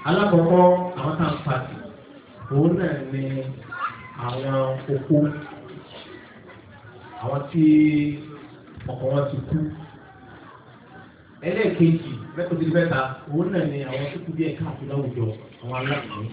alákọ̀ọ́kọ́ àwọn tá à ń pàtì òun náà ni àwọn opó àwọn tí ọkọ wọn ti kú. ẹlẹ́ẹ̀kejì mẹ́kọ̀ọ́dé mẹ́ta òun náà ni àwọn tó kú díẹ̀ káàkiri láwùjọ àwọn aláìní.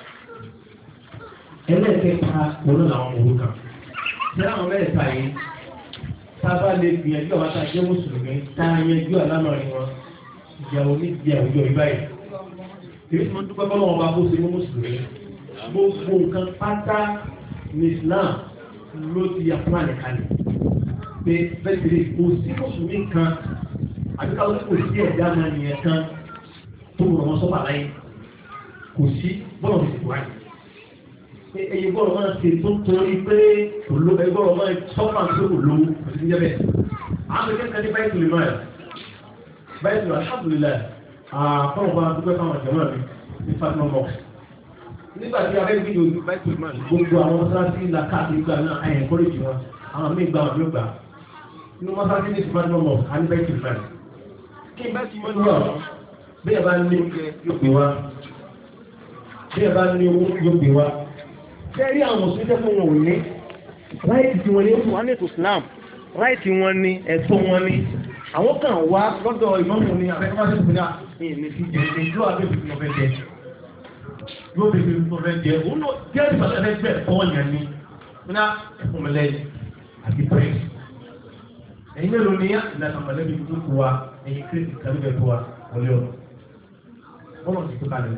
ẹlẹ́ẹ̀kẹta òun náà làwọn òrukàn. ṣé àwọn mẹ́ta yìí sábà lè gbìyànjú àwọn tá a jẹ́ mùsùlùmí tá a yanjú àlámọ̀rin wọn ìyàwó ní ìdí àwùjọ ìbáyìí. èyí tí wọ́n dúpẹ́ bọ́lá wọn bá bó ṣe mú mùsùlùmí gbogbo nǹkan pátá ní Islam ló ti yàtọ̀ àlẹ́kalẹ̀ pé bẹ́ẹ̀ kò sí mùsùlùmí kan àbí káwọn kò sí ẹ̀dá náà nìyẹn kan tó rọ̀ wọn sọ́pà láyé kò sí bọ́lá ti ti wáyé pé ẹyẹ bọ́lá máa ṣe tó torí pé kò ló ẹyẹ bọ́lá máa sọ́pà tó kò lówó kò sí níjẹ́ bẹ́ẹ̀ àwọn akẹ́kẹ́ ní báyìí tó lè máa yà báyìí tó lè alhamdulillah fọwọ́n bá dúpẹ́ fáwọn jẹ̀mọ́ mi ní Fatima box nígbà tí a fẹ́ bí ojú báyìí tó máa gbogbo àwọn mọ́sálásí ńlá káàkiri gbà náà àyẹ̀ kọ́lẹ́jì wọn àwọn míì gbà wọn ló gbà inú mọ́sálásí ní Fatima box á ní báyìí tó máa kí n bá ti mọ́ ní ọ̀rọ̀ bí ẹ bá ní oúnjẹ yóò gbé wá bí ẹ bá ní owó yóò gbé wá fẹ́ rí àwọn mùsùlùmí tẹ́ fún wọn ò ní ráìtì tí wọ́n ní fún wọn ní ètò Islam ráìtì wọn ní ẹ̀tọ́ wọn ní àwọn kan wá lọ́dọ̀ ìmọ̀mù ní abẹ́kọ́mọ́sí fún náà ní èmi fi jẹ ìjọ abẹ́bí tí mo fẹ́ jẹ yóò bèbè tí mo fẹ́ jẹ òun ló jẹ́ ìfàṣẹ́ ẹgbẹ́ ẹ̀kọ́ yẹn ní fún náà ẹ̀fún mi lẹ́yìn àti pẹ́ẹ́sì ẹ̀yin mélòó ni ìlànà mọ̀lẹ́bí tó kú wa ẹ̀yin kírísì kálíbẹ̀ tó wa wọlé ọ̀nà bọ́lọ̀ ti tó kalẹ̀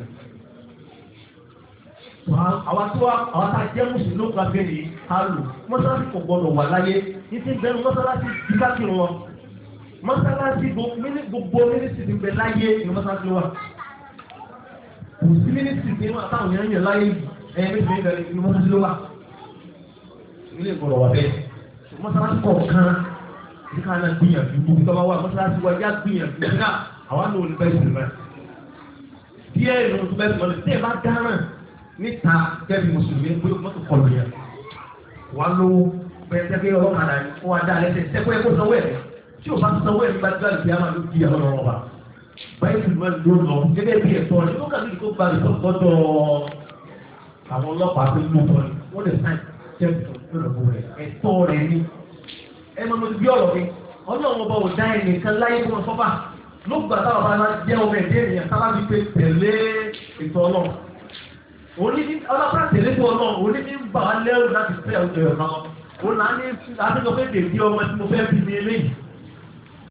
àwọn tá a jẹ́ mùsùlùmí ló kọ́ abẹ́rẹ́ yìí ká lò mọ́sálásí kò gbọ́dọ̀ wà láyé ní ti bẹ́ẹ̀ mọ́sálásí díkákì wọn mọ́sálásí gbogbo mínísítì ti bẹ láyé ní mọ́sálásí wa kò sí mínísítì tí wọ́n àtàwọn èèyàn yẹn láyé ẹ̀yẹ méjì méjì bẹ̀rẹ̀ ní mọ́sálásí wa ilé ìgbọ̀rọ̀ wà bẹ́ẹ̀ mọ́sálásí kọ̀ọ̀kan ní ká náà gbìyànjú gbogbo tó bá wà mọ́sálásí wa yá gbìyànjú nígbà àwọn náà ò ní bẹ́ẹ̀ sì mọ́ díẹ̀ ìlú tó bẹ́ẹ̀ sì mọ́ tí ẹ bá dáràn níta kẹ́bi mùsùlùmí pé mọ́tò kọlù yẹn wà lówó bẹ́ẹ̀ tẹ́kẹ́ ọlọ́kadà ó wá dá lẹ́sẹ̀ tẹ́kọ́ ẹ̀kọ́ sanwó ẹ̀ tí o bá sanwó ẹ̀ nígbà tí wọ́n ti yàrá ló di àwọn ọ̀rọ̀ wa báyìí tí wọ́n lò lọ gẹ́gẹ́ bí ẹ̀tọ́ rẹ̀ tó kàdé kó gba ìtọ́jọ́ àwọn ọlọ́pàá tó lò tọ́ ni wọ́n lè sáì tẹ́kù lọ́dọ̀ rẹ̀ ẹ̀tọ́ rẹ̀ ni ẹ máa mo ti bí ọ̀rọ̀ mi ọlọ́run ọba ò dá ẹnìkan láyé fún wọn sọ́fà ló gbà táwọn bá máa jẹ́ ọmọ ẹ̀dẹ́ ènìyàn sábà fi pé tẹ̀lé ètò ọlọ́run ọlọ́pàá tẹ̀lé fún ọlọ́run òní ní bà á lẹ́rù láti fẹ́ ọjọ́ ìrọ̀lọ́ òun náà ní àtẹ́jọ́ pé dèbí ọmọ tí mo fẹ́ bí mi eléyìí